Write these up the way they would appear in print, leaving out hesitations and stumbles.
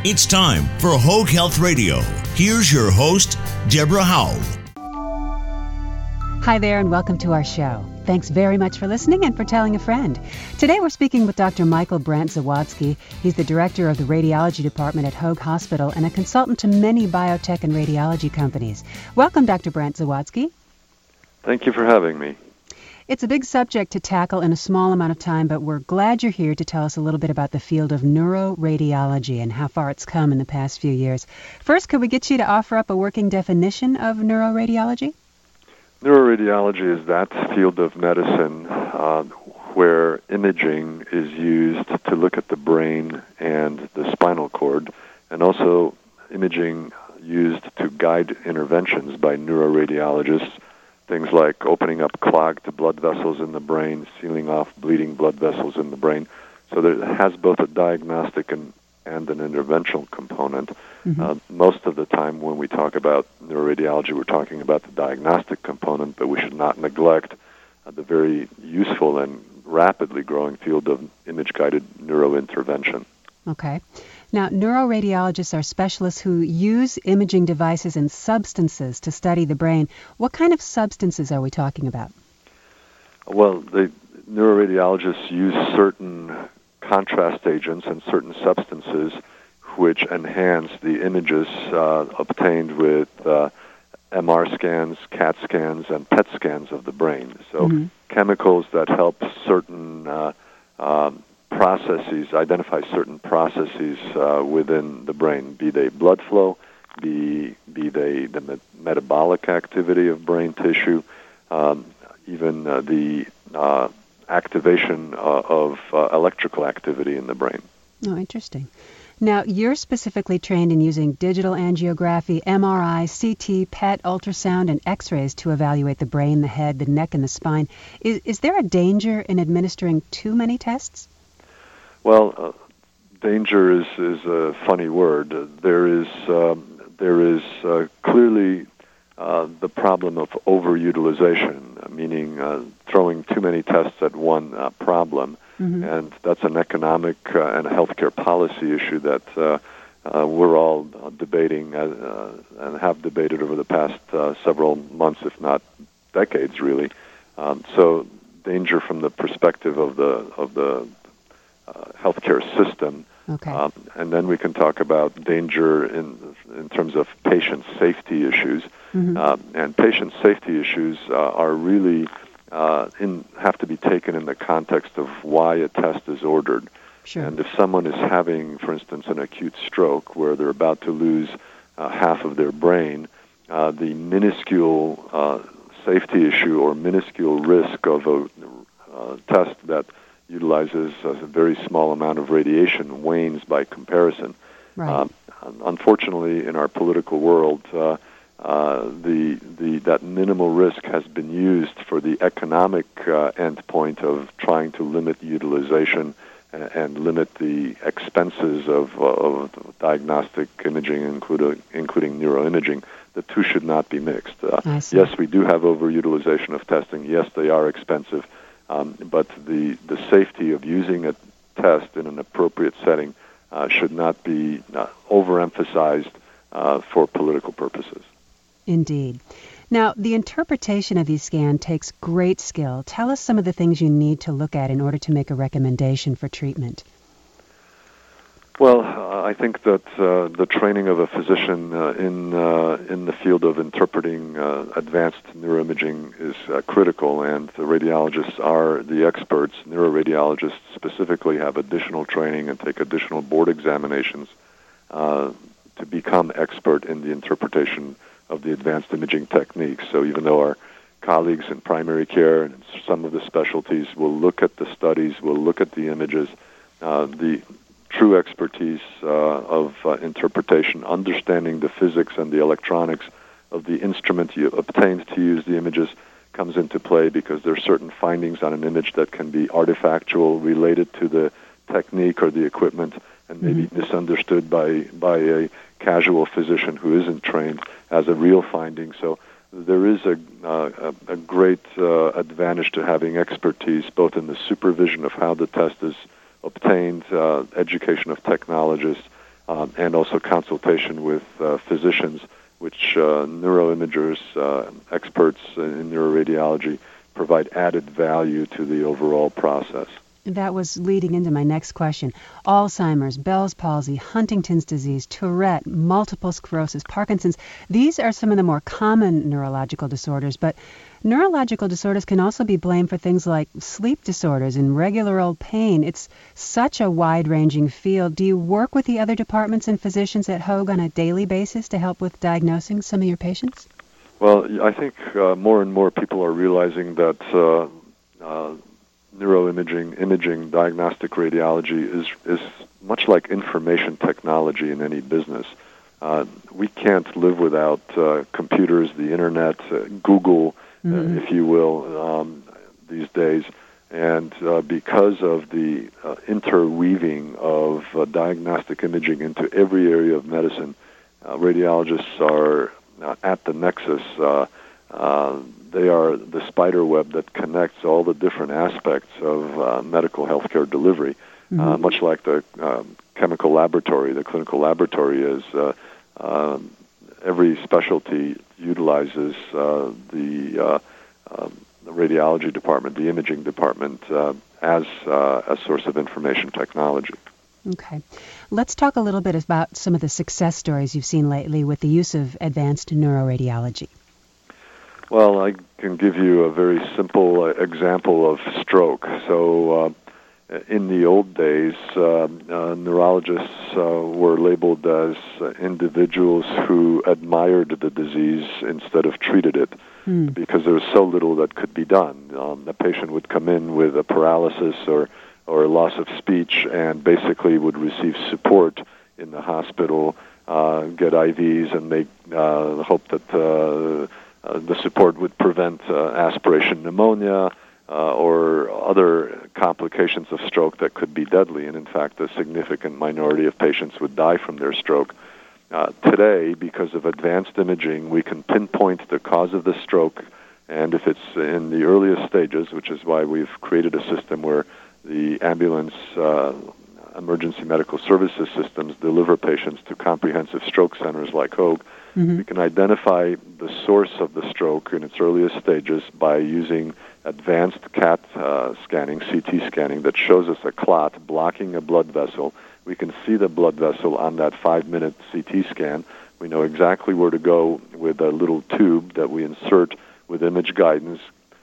It's time for Hoag Health Radio. Here's your host, Deborah Howell. Hi there and welcome to our show. Thanks very much for listening and for telling a friend. Today we're speaking with Dr. Michael Brandt-Zawadzki. He's the director of the radiology department at Hoag Hospital and a consultant to many biotech and radiology companies. Welcome, Dr. Brandt-Zawadzki. Thank you for having me. It's a big subject to tackle in a small amount of time, but we're glad you're here to tell us a little bit about the field of neuroradiology and how far it's come in the past few years. First, could we get you to offer up a working definition of neuroradiology? Neuroradiology is that field of medicine where imaging is used to look at the brain and the spinal cord, and also imaging used to guide interventions by neuroradiologists. Things like opening up clogged blood vessels in the brain, sealing off bleeding blood vessels in the brain. So there has both a diagnostic and an interventional component. Most of the time when we talk about neuroradiology, we're talking about the diagnostic component, but we should not neglect the very useful and rapidly growing field of image-guided neurointervention. Okay. Now, neuroradiologists are specialists who use imaging devices and substances to study the brain. What kind of substances are we talking about? Well, the neuroradiologists use certain contrast agents and certain substances which enhance the images obtained with MR scans, CAT scans, and PET scans of the brain. So chemicals that help certain processes, identify certain processes within the brain, be they blood flow, be they the metabolic activity of brain tissue, even the activation of electrical activity in the brain. Oh, interesting. Now, you're specifically trained in using digital angiography, MRI, CT, PET, ultrasound, and X-rays to evaluate the brain, the head, the neck, and the spine. Is there a danger in administering too many tests? Well, danger is a funny word. There is clearly the problem of overutilization, meaning throwing too many tests at one problem, and that's an economic and a healthcare policy issue that we're all debating and have debated over the past several months, if not decades, really. So, danger from the perspective of the healthcare system. Okay. And then we can talk about danger in terms of patient safety issues. And patient safety issues are really have to be taken in the context of why a test is ordered. Sure. And if someone is having, for instance, an acute stroke where they're about to lose half of their brain, the minuscule safety issue or minuscule risk of a test that utilizes a very small amount of radiation wanes by comparison. Right. Unfortunately, in our political world, that minimal risk has been used for the economic endpoint of trying to limit utilization and limit the expenses of diagnostic imaging, including neuroimaging. The two should not be mixed. Yes, we do have overutilization of testing. Yes, they are expensive. But the safety of using a test in an appropriate setting should not be overemphasized for political purposes. Indeed. Now, the interpretation of these scans takes great skill. Tell us some of the things you need to look at in order to make a recommendation for treatment. Well, I think that the training of a physician in the field of interpreting advanced neuroimaging is critical, and the radiologists are the experts. Neuroradiologists specifically have additional training and take additional board examinations to become expert in the interpretation of the advanced imaging techniques. So even though our colleagues in primary care and some of the specialties will look at the studies, will look at the images, the true expertise of interpretation, understanding the physics and the electronics of the instrument you obtained to use the images comes into play, because there are certain findings on an image that can be artifactual, related to the technique or the equipment, and maybe misunderstood by a casual physician who isn't trained as a real finding. So there is a great advantage to having expertise both in the supervision of how the test is obtained, education of technologists, and also consultation with physicians, which neuroimagers, experts in neuroradiology, provide added value to the overall process. That was leading into my next question. Alzheimer's, Bell's palsy, Huntington's disease, Tourette, multiple sclerosis, Parkinson's. These are some of the more common neurological disorders, but neurological disorders can also be blamed for things like sleep disorders and regular old pain. It's such a wide-ranging field. Do you work with the other departments and physicians at Hoag on a daily basis to help with diagnosing some of your patients? Well, I think more and more people are realizing that neuroimaging, imaging, diagnostic radiology is much like information technology in any business. We can't live without computers, the internet, Google, if you will, these days. And because of the interweaving of diagnostic imaging into every area of medicine, radiologists are at the nexus. They are the spider web that connects all the different aspects of medical healthcare delivery, much like the chemical laboratory, the clinical laboratory is. Every specialty utilizes the radiology department, the imaging department, as a source of information technology. Okay. Let's talk a little bit about some of the success stories you've seen lately with the use of advanced neuroradiology. Well, I can give you a very simple example of stroke. So in the old days, neurologists were labeled as individuals who admired the disease instead of treated it, because there was so little that could be done. The patient would come in with a paralysis or a loss of speech and basically would receive support in the hospital, get IVs, and they hope that the support would prevent aspiration pneumonia or other complications of stroke that could be deadly. And in fact, a significant minority of patients would die from their stroke. Today, because of advanced imaging, we can pinpoint the cause of the stroke, and if it's in the earliest stages, which is why we've created a system where the ambulance emergency medical services systems deliver patients to comprehensive stroke centers like Hoag, we can identify the source of the stroke in its earliest stages by using advanced CAT scanning, CT scanning, that shows us a clot blocking a blood vessel. We can see the blood vessel on that 5-minute CT scan. We know exactly where to go with a little tube that we insert with image guidance,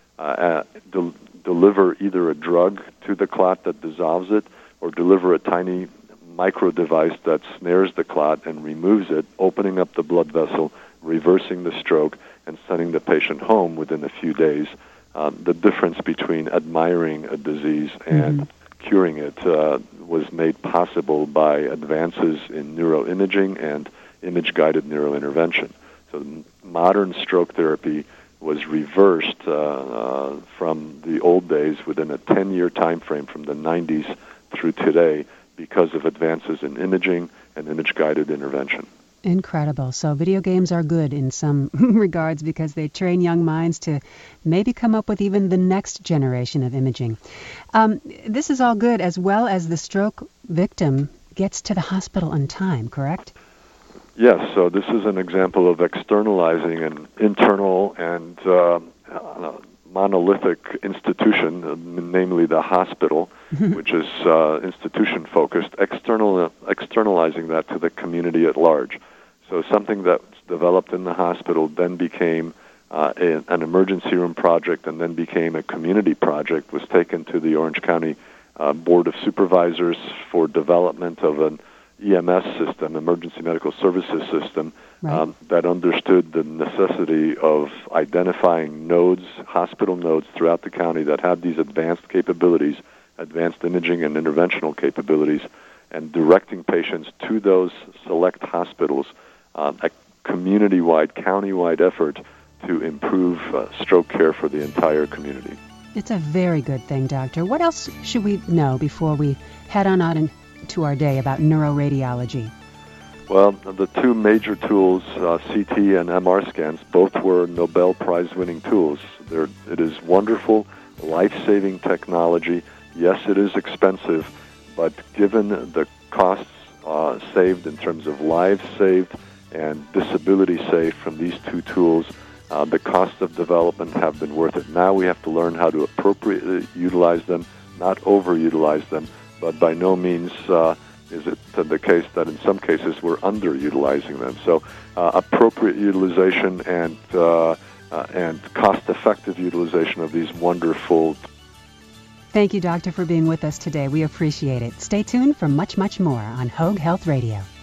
deliver either a drug to the clot that dissolves it, or deliver a tiny micro device that snares the clot and removes it, opening up the blood vessel, reversing the stroke, and sending the patient home within a few days. The difference between admiring a disease and curing it was made possible by advances in neuroimaging and image-guided neurointervention. So modern stroke therapy was reversed from the old days within a 10-year time frame from the 90s through today because of advances in imaging and image-guided intervention. Incredible. So video games are good in some regards because they train young minds to maybe come up with even the next generation of imaging. This is all good as well as the stroke victim gets to the hospital on time, correct? Yes, so this is an example of externalizing an internal and monolithic institution, namely the hospital, which is institution-focused, externalizing that to the community at large. So something that's developed in the hospital then became an emergency room project and then became a community project, was taken to the Orange County Board of Supervisors for development of an EMS system, emergency medical services system, that understood the necessity of identifying nodes, hospital nodes throughout the county that had these advanced capabilities, advanced imaging and interventional capabilities, and directing patients to those select hospitals, a community-wide, county-wide effort to improve stroke care for the entire community. It's a very good thing, Doctor. What else should we know before we head on out into our day about neuroradiology? Well, the two major tools, CT and MR scans, both were Nobel Prize-winning tools. It is wonderful, life-saving technology. Yes, it is expensive, but given the costs saved in terms of lives saved and disability saved from these two tools, the cost of development have been worth it. Now we have to learn how to appropriately utilize them, not overutilize them, but by no means is it the case that in some cases we're underutilizing them. So appropriate utilization and cost-effective utilization of these wonderful. Thank you, Doctor, for being with us today. We appreciate it. Stay tuned for much, much more on Hoag Health Radio.